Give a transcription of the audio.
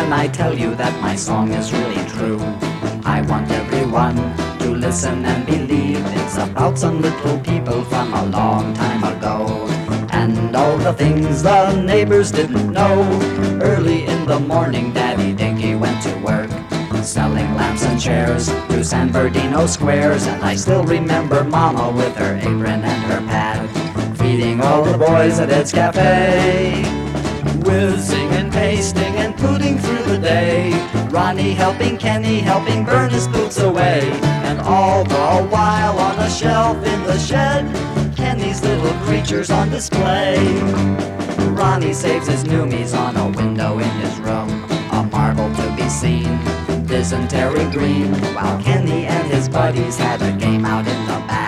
when I tell you that my song is really true. I want everyone to listen and believe it's about some little people from a long time ago, and all the things the neighbors didn't know. Early in the morning, Daddy Dinky went to work, selling lamps and chairs through San Bernardino squares. And I still remember Mama with her apron and her pad, feeding all the boys at Ed's Cafe, whizzing and pasting and putting through the day. Ronnie helping Kenny, helping burn his boots away. And all the while on a shelf in the shed, Kenny's little creatures on display. Ronnie saves his noomies on a window in his room, a marble to be seen, dysentery green, while Kenny and his buddies had a game out in the back.